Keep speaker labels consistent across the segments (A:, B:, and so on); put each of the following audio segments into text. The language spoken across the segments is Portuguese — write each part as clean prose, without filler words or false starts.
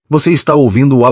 A: Você está ouvindo o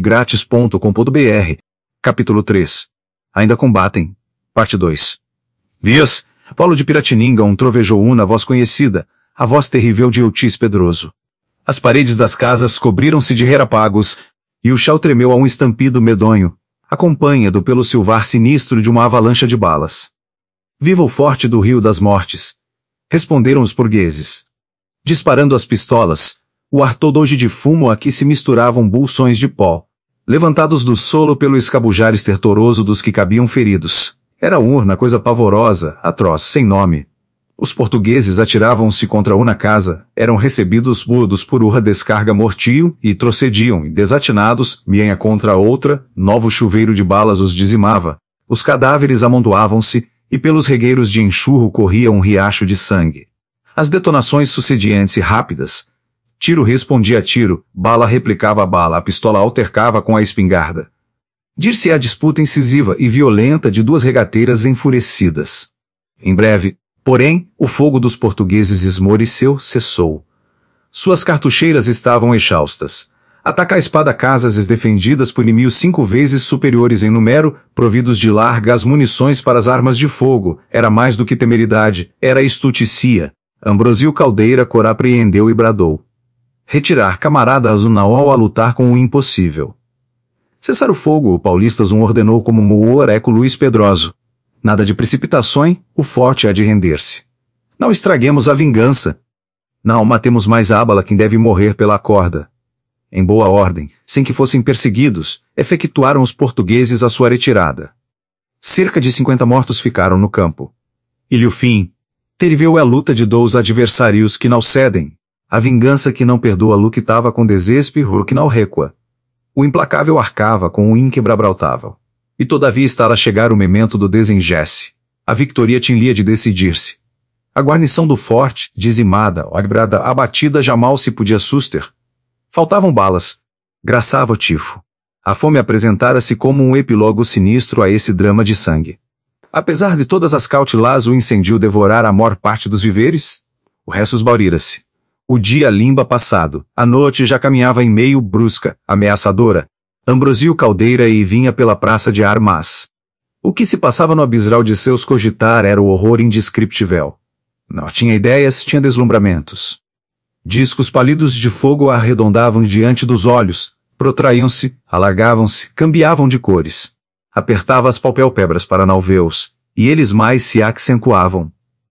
A: audiobookgratis.com.br. Capítulo 3. Ainda combatem. Parte 2. Vias, Paulo de Piratininga trovejou uma voz conhecida, a voz terrível de Eutis Pedroso. As paredes das casas cobriram-se de relâmpagos, e o chão tremeu a um estampido medonho, acompanhado pelo silvar sinistro de uma avalanche de balas. Viva o forte do Rio das Mortes! Responderam os portugueses. Disparando as pistolas, o ar todo hoje de fumo a que se misturavam bolsões de pó, levantados do solo pelo escabujar estertoroso dos que cabiam feridos. Era urna coisa pavorosa, atroz, sem nome. Os portugueses atiravam-se contra uma casa, eram recebidos mudos por uma descarga mortio e trocediam, desatinados, minha contra outra, novo chuveiro de balas os dizimava. Os cadáveres amontoavam-se, e pelos regueiros de enxurro corria um riacho de sangue. As detonações sucediam-se rápidas. Tiro respondia a tiro, bala replicava a bala, a pistola altercava com a espingarda. Dir-se a disputa incisiva e violenta de duas regateiras enfurecidas. Em breve, porém, o fogo dos portugueses esmoreceu, cessou. Suas cartucheiras estavam exaustas. Ataca a espada casas defendidas por inimigos 5 vezes superiores em número, providos de largas munições para as armas de fogo, era mais do que temeridade, era estultícia. Ambrosio Caldeira Corá apreendeu e bradou. Retirar camaradas Unaol a lutar com o impossível. Cessar o fogo, o Paulistas ordenou como Moareco Luiz Pedroso. Nada de precipitações, o forte há de render-se. Não estraguemos a vingança. Não matemos mais Ábala quem deve morrer pela corda. Em boa ordem, sem que fossem perseguidos, efetuaram os portugueses a sua retirada. Cerca de 50 mortos ficaram no campo. E o fim. Terrível é a luta de 2 adversários que não cedem. A vingança que não perdoa lutava com desespero que não recua. O implacável arcava com o inquebrável. E todavia estará a chegar o momento do desengesse. A victoria tinha de decidir-se. A guarnição do forte, dizimada, abatida, jamais se podia suster. Faltavam balas. Graçava o tifo. A fome apresentara-se como um epílogo sinistro a esse drama de sangue. Apesar de todas as cautelas, o incêndio devorara a maior parte dos víveres. O resto esbaurira-se. O dia limba passado, a noite já caminhava em meio brusca, ameaçadora. Ambrosio Caldeira e vinha pela praça de Armas. O que se passava no abisral de seus cogitar era o horror indescritível. Não tinha ideias, tinha deslumbramentos. Discos pálidos de fogo arredondavam diante dos olhos, protraíam-se, alargavam-se, cambiavam de cores. Apertava as palpebras para não vê-los, e eles mais se acentuavam.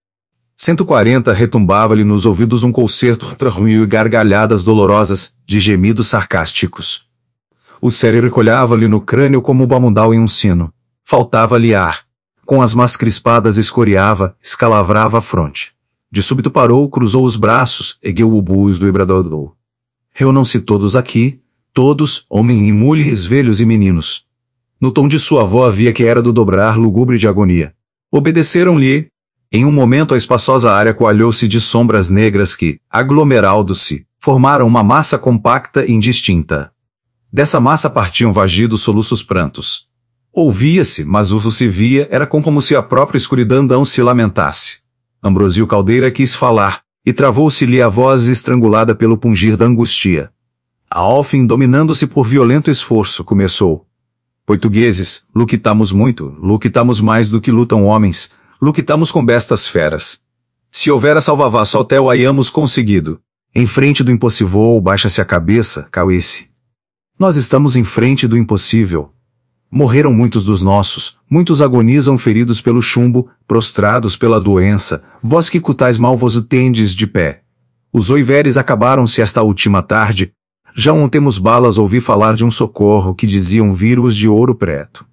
A: 140 retumbava-lhe nos ouvidos um concerto ruim e gargalhadas dolorosas, de gemidos sarcásticos. O cérebro colhava-lhe no crânio como o bamundal em um sino. Faltava-lhe ar. Com as mãos crispadas escoriava, escalavrava a fronte. De súbito parou, cruzou os braços, ergueu o busto e bradou. Reúnam-se todos aqui, todos, homens e mulheres, velhos e meninos. No tom de sua voz havia que era do dobrar lúgubre de agonia. Obedeceram-lhe. Em um momento a espaçosa área coalhou-se de sombras negras que, aglomerando-se, formaram uma massa compacta e indistinta. Dessa massa partiam vagidos soluços prantos. Ouvia-se, mas o se via, era como se a própria escuridão se lamentasse. Ambrosio Caldeira quis falar, e travou-se-lhe a voz estrangulada pelo pungir da angústia. A Alfim, dominando-se por violento esforço, começou. Portugueses, lutamos muito, lutamos mais do que lutam homens, lutamos com bestas feras. Se houvera salvavaço até o hayamos conseguido. Em frente do impossível, baixa-se a cabeça, cauê-se. Nós estamos em frente do impossível. Morreram muitos dos nossos, muitos agonizam feridos pelo chumbo, prostrados pela doença, vós que cutais mal vos tendes de pé. Os oiveres acabaram-se esta última tarde, já não temos balas, ouvi falar de um socorro que diziam vir os de Ouro Preto.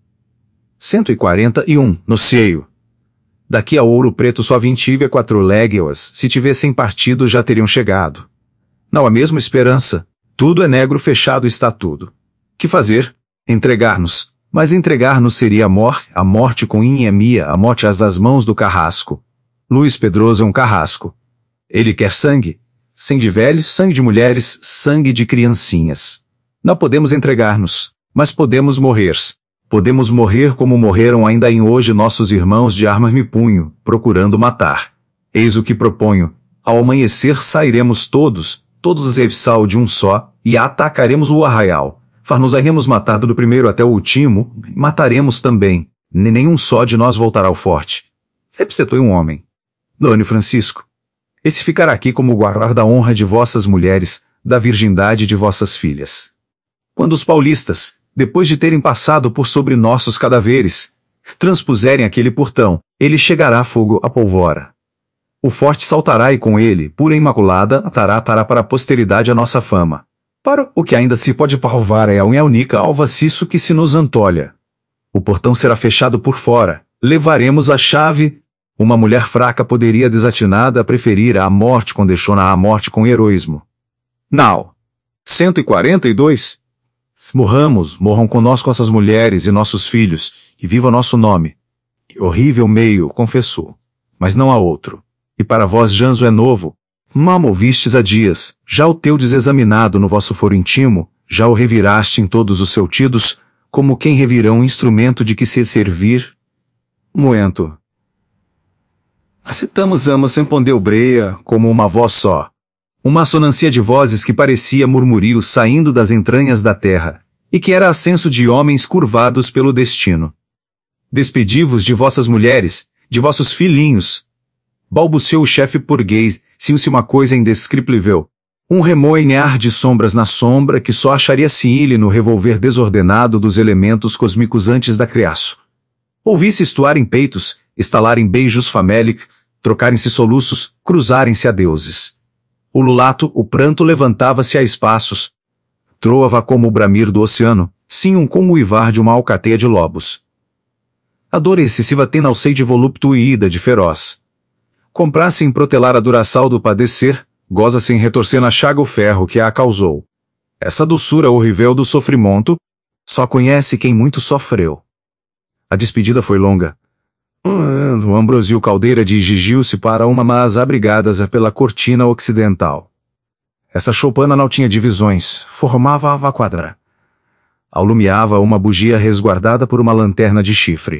A: 141, no seio. Daqui a Ouro Preto só 24 léguas, se tivessem partido já teriam chegado. Não há mesmo esperança, tudo é negro fechado está tudo. Que fazer? Entregar-nos, mas entregar-nos seria a morte com inhamia, a morte às mãos do carrasco. Luiz Pedroso é um carrasco. Ele quer sangue, sangue de velhos, sangue de mulheres, sangue de criancinhas. Não podemos entregar-nos, mas podemos morrer. Podemos morrer como morreram ainda em hoje nossos irmãos de armas me punho, procurando matar. Eis o que proponho. Ao amanhecer sairemos todos, todos eipsal de um só, e atacaremos o arraial. Far-nos-aremos matado do primeiro até o último, mataremos também. Nenhum só de nós voltará ao forte. Excetuou um homem. Dônio Francisco. Esse ficará aqui como guardar da honra de vossas mulheres, da virgindade de vossas filhas. Quando os paulistas, depois de terem passado por sobre nossos cadáveres, transpuserem aquele portão, ele chegará a fogo a polvora. O forte saltará e com ele, pura e imaculada, atará para a posteridade a nossa fama. Para o que ainda se pode palvar é a unha única ao vaciço que se nos antolha. O portão será fechado por fora, levaremos a chave. Uma mulher fraca poderia desatinada preferir a morte condiciona a morte com heroísmo. Now. 142. Morram conosco nossas mulheres e nossos filhos, e viva nosso nome. Que horrível meio, confessou. Mas não há outro. E para vós Janzo é novo. Mal ouvistes há dias, já o teu desexaminado no vosso foro intimo, já o reviraste em todos os seus tidos, como quem revirá um instrumento de que se servir. Moento. Acetamos amas respondeu Breia, como uma voz só. Uma assonância de vozes que parecia murmurio saindo das entranhas da terra, e que era ascenso de homens curvados pelo destino. Despedi-vos de vossas mulheres, de vossos filhinhos. Balbuciou o chefe burguês, sim-se uma coisa indescriptível. Um remoinhar de sombras na sombra que só acharia-se ele no revolver desordenado dos elementos cósmicos antes da criação. Ouvi-se estuar em peitos, estalarem beijos famélicos, trocarem-se soluços, cruzarem-se adeuses. O lulato, o pranto levantava-se a espaços. Troava como o bramir do oceano, sim como o uivar de uma alcateia de lobos. A dor excessiva tem ao seio de volupto e ida de feroz. Comprar-se em protelar a duraçal do padecer, goza-se em retorcer na chaga o ferro que a causou. Essa doçura horrível do sofrimento, só conhece quem muito sofreu. A despedida foi longa. O Ambrosio Caldeira dirigiu-se para uma mas abrigadas pela cortina ocidental. Essa choupana não tinha divisões, formava a quadra. Alumiava uma bugia resguardada por uma lanterna de chifre.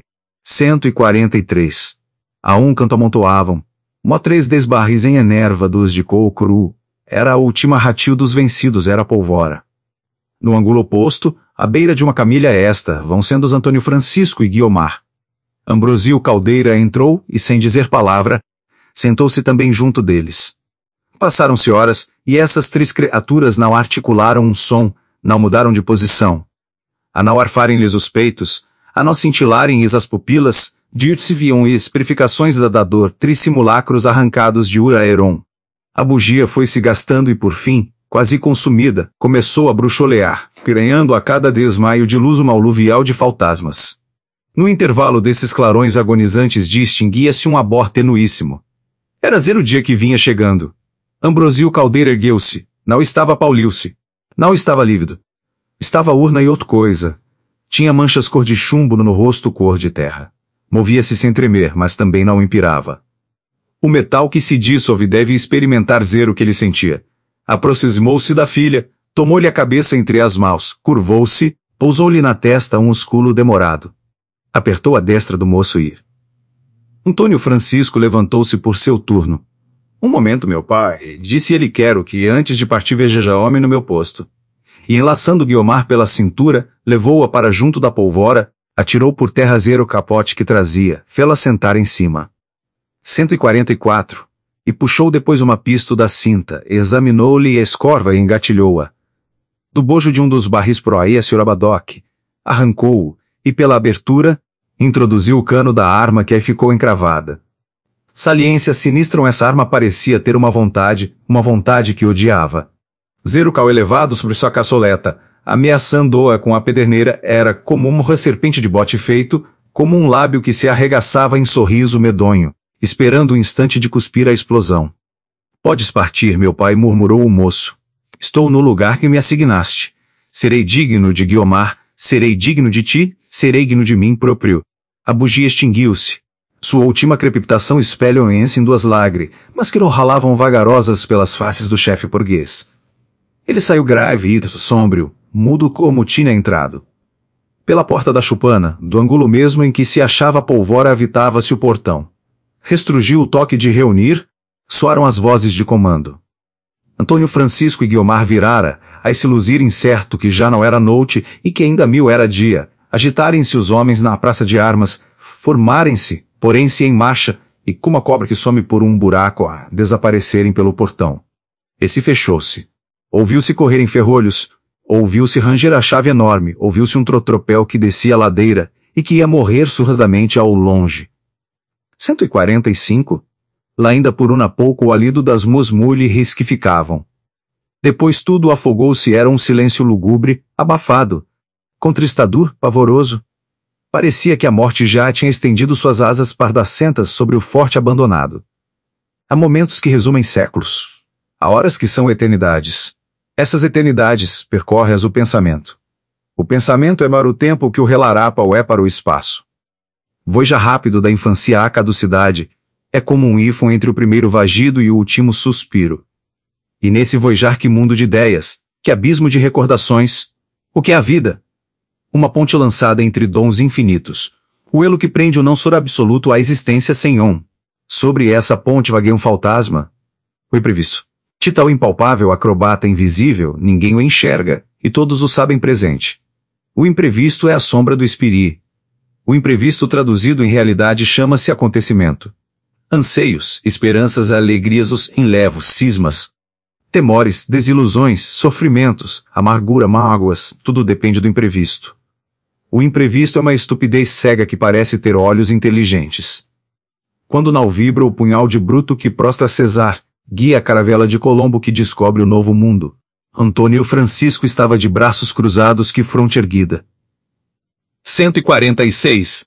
A: 143. A um canto amontoavam, três desbarris em enerva dos de couro. Era a última ratil dos vencidos, era a polvora. No ângulo oposto, à beira de uma camilha vão sendo os Antônio Francisco e Guiomar. Ambrosio Caldeira entrou e, sem dizer palavra, sentou-se também junto deles. Passaram-se horas, e essas três criaturas não articularam um som, não mudaram de posição. A não arfarem-lhes os peitos, a não cintilarem-lhes as pupilas, dir-se viam esperificações da dor, simulacros arrancados de Ura-Heron. A bugia foi-se gastando e por fim, quase consumida, começou a bruxolear, ganhando a cada desmaio de luz uma aluvial de fantasmas. No intervalo desses clarões agonizantes distinguia-se um abor tenuíssimo. Era o dia que vinha chegando. Ambrosio Caldeira ergueu-se, não estava paulil-se, não estava lívido. Estava urna e outra coisa. Tinha manchas cor de chumbo no rosto cor de terra. Movia-se sem tremer, mas também não impirava. O metal que se dissolve deve experimentar o que ele sentia. Aproximou-se da filha, tomou-lhe a cabeça entre as mãos, curvou-se, pousou-lhe na testa um músculo demorado. Apertou a destra do moço e... Antônio Francisco levantou-se por seu turno. Um momento, meu pai, disse ele, quero que antes de partir veja homem no meu posto. E enlaçando Guiomar pela cintura, levou-a para junto da polvora, atirou por terra o capote que trazia, fê-la sentar em cima. 144. E puxou depois uma pisto da cinta, examinou-lhe a escorva e engatilhou-a. Do bojo de um dos barris proaía Sr. Abadoc. Arrancou-o, e pela abertura, introduziu o cano da arma que aí ficou encravada. Saliência sinistra, essa arma parecia ter uma vontade que odiava. Cal elevado sobre sua caçoleta, ameaçando-a com a pederneira, era como uma serpente de bote feito, como um lábio que se arregaçava em sorriso medonho, esperando o instante de cuspir a explosão. Podes partir, meu pai, murmurou o moço. Estou no lugar que me assignaste. Serei digno de Guiomar, serei digno de ti, serei digno de mim próprio. A bugia extinguiu-se. Sua última crepitação espelhou-se em duas lágrimas que rolavam vagarosas pelas faces do chefe burguês. Ele saiu grave e sombrio, mudo como tinha entrado. Pela porta da chupana, do ângulo mesmo em que se achava a polvora, avitava-se o portão. Restrugiu o toque de reunir, soaram as vozes de comando. Antônio Francisco e Guiomar virara, a se luzir incerto que já não era noite e que ainda 1000 era dia, agitarem-se os homens na praça de armas, formarem-se, porém-se em marcha, e como a cobra que some por um buraco a desaparecerem pelo portão. Esse fechou-se. Ouviu-se correr em ferrolhos, ouviu-se ranger a chave enorme, ouviu-se um trotropel que descia a ladeira e que ia morrer surdamente ao longe. 145? Lá ainda por uma pouco o alido das musmulhes que ficavam. Depois tudo afogou-se, era um silêncio lúgubre, abafado, contristador, pavoroso. Parecia que a morte já tinha estendido suas asas pardacentas sobre o forte abandonado. Há momentos que resumem séculos. Há horas que são eternidades. Essas eternidades percorre-as o pensamento. O pensamento é para o tempo que o relarapa ou é para o espaço. Voja rápido da infancia à caducidade, é como um hífen entre o primeiro vagido e o último suspiro. E nesse vojar que mundo de ideias, que abismo de recordações, o que é a vida? Uma ponte lançada entre dons infinitos, o elo que prende o não ser absoluto à existência sem um. Sobre essa ponte vagueia um fantasma, o imprevisto. Tita o impalpável acrobata invisível, ninguém o enxerga, e todos o sabem presente. O imprevisto é a sombra do espiri. O imprevisto traduzido em realidade chama-se acontecimento. Anseios, esperanças, alegrias, os enlevos, cismas, temores, desilusões, sofrimentos, amargura, mágoas, tudo depende do imprevisto. O imprevisto é uma estupidez cega que parece ter olhos inteligentes. Quando não vibra o punhal de Bruto que prostra Cesar, guia a caravela de Colombo que descobre o novo mundo. Antônio Francisco estava de braços cruzados que fronte erguida. 146.